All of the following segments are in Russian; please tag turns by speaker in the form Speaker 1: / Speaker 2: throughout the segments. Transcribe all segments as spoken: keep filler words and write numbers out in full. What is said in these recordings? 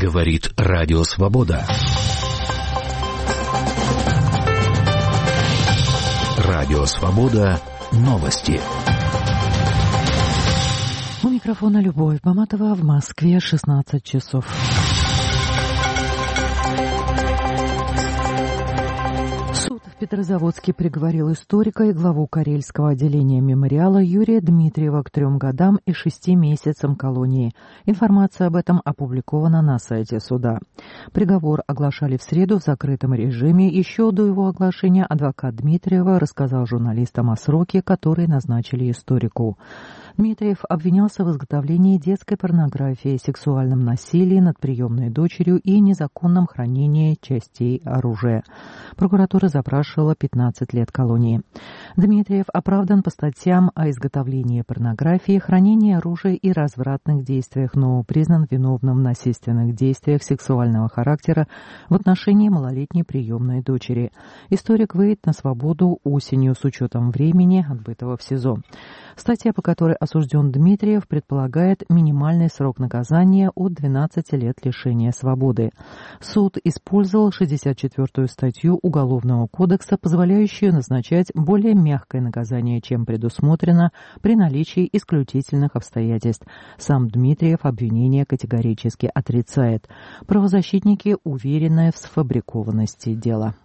Speaker 1: Говорит Радио Свобода. Радио Свобода. Новости.
Speaker 2: У микрофона Любовь Маматова. В Москве шестнадцать часов. Суд в Петрозаводске приговорил историка и главу Карельского отделения мемориала Юрия Дмитриева к трем годам и шести месяцам колонии. Информация об этом опубликована на сайте суда. Приговор оглашали в среду в закрытом режиме. Еще до его оглашения адвокат Дмитриева рассказал журналистам о сроке, который назначили историку. Дмитриев обвинялся в изготовлении детской порнографии, сексуальном насилии над приемной дочерью и незаконном хранении частей оружия. Прокуратура запрашивала пятнадцать лет колонии. Дмитриев оправдан по статьям о изготовлении порнографии, хранении оружия и развратных действиях, но признан виновным в насильственных действиях сексуального характера в отношении малолетней приемной дочери. Историк выйдет на свободу осенью с учетом времени, отбытого в СИЗО. Статья, по которой осужден Дмитриев, предполагает минимальный срок наказания от двенадцати лет лишения свободы. Суд использовал шестьдесят четвёртую статью Уголовного кодекса, позволяющую назначать более мягкое наказание, чем предусмотрено при наличии исключительных обстоятельств. Сам Дмитриев обвинение категорически отрицает. Правозащитники уверены в сфабрикованности дела.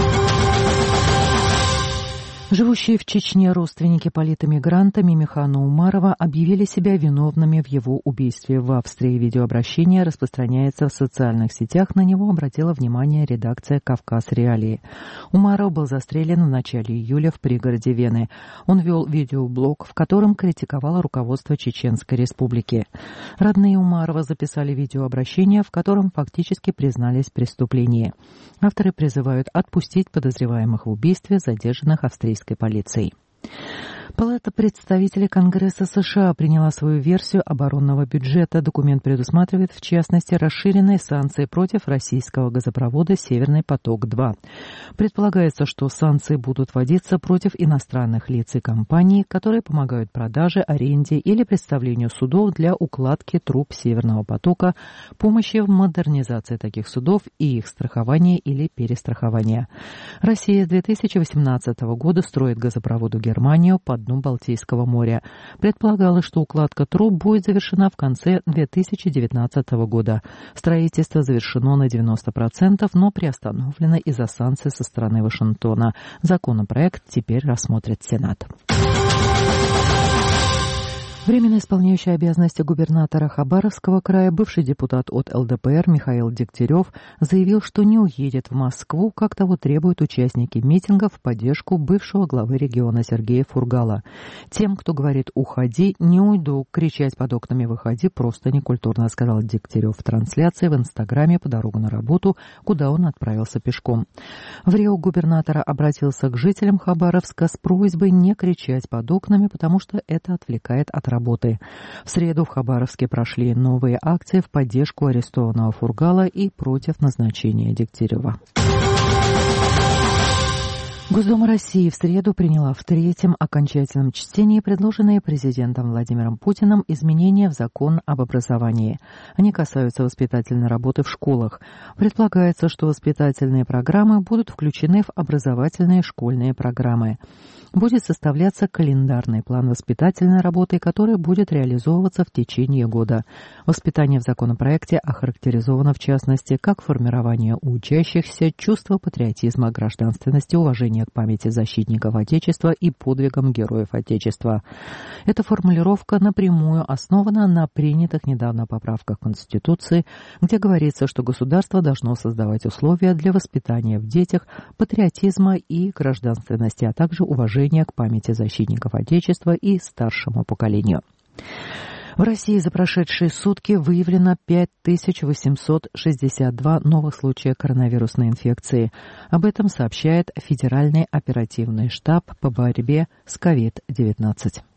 Speaker 2: Живущие в Чечне родственники политэмигранта Мимихана Умарова объявили себя виновными в его убийстве в Австрии. Видеообращение распространяется в социальных сетях. На него обратила внимание редакция «Кавказ Реалии». Умаров был застрелен в начале июля в пригороде Вены. Он вел видеоблог, в котором критиковал руководство Чеченской Республики. Родные Умарова записали видеообращение, в котором фактически признались в преступлении. Авторы призывают отпустить подозреваемых в убийстве, задержанных австрийскими полицией. Палата представителей Конгресса США приняла свою версию оборонного бюджета. Документ предусматривает, в частности, расширенные санкции против российского газопровода «Северный поток-два». Предполагается, что санкции будут вводиться против иностранных лиц и компаний, которые помогают продаже, аренде или представлению судов для укладки труб «Северного потока», помощи в модернизации таких судов и их страхования или перестрахования. Россия с две тысячи восемнадцатого года строит газопровод в Германию по дну Балтийского моря. Предполагалось, что укладка труб будет завершена в конце две тысячи девятнадцатого года. Строительство завершено на девяносто процентов, но приостановлено из-за санкций со стороны Вашингтона. Законопроект теперь рассмотрит Сенат. Временно исполняющий обязанности губернатора Хабаровского края, бывший депутат от эл дэ пэ эр Михаил Дегтярев заявил, что не уедет в Москву, как того требуют участники митинга в поддержку бывшего главы региона Сергея Фургала. Тем, кто говорит «уходи», не уйду, кричать под окнами «выходи» просто некультурно, сказал Дегтярев в трансляции в Инстаграме по дорогу на работу, куда он отправился пешком. В Рио губернатора обратился к жителям Хабаровска с просьбой не кричать под окнами, потому что это отвлекает от работы. работы. В среду в Хабаровске прошли новые акции в поддержку арестованного Фургала и против назначения Дегтярева. Госдума России в среду приняла в третьем окончательном чтении предложенные президентом Владимиром Путиным изменения в закон об образовании. Они касаются воспитательной работы в школах. Предполагается, что воспитательные программы будут включены в образовательные школьные программы. Будет составляться календарный план воспитательной работы, который будет реализовываться в течение года. Воспитание в законопроекте охарактеризовано в частности как формирование у учащихся чувства патриотизма, гражданственности, уважения к памяти защитников Отечества и подвигам героев Отечества. Эта формулировка напрямую основана на принятых недавно поправках Конституции, где говорится, что государство должно создавать условия для воспитания в детях патриотизма и гражданственности, а также уважения к памяти защитников Отечества и старшему поколению. В России за прошедшие сутки выявлено пять тысяч восемьсот шестьдесят два новых случая коронавирусной инфекции. Об этом сообщает Федеральный оперативный штаб по борьбе с ковид девятнадцать.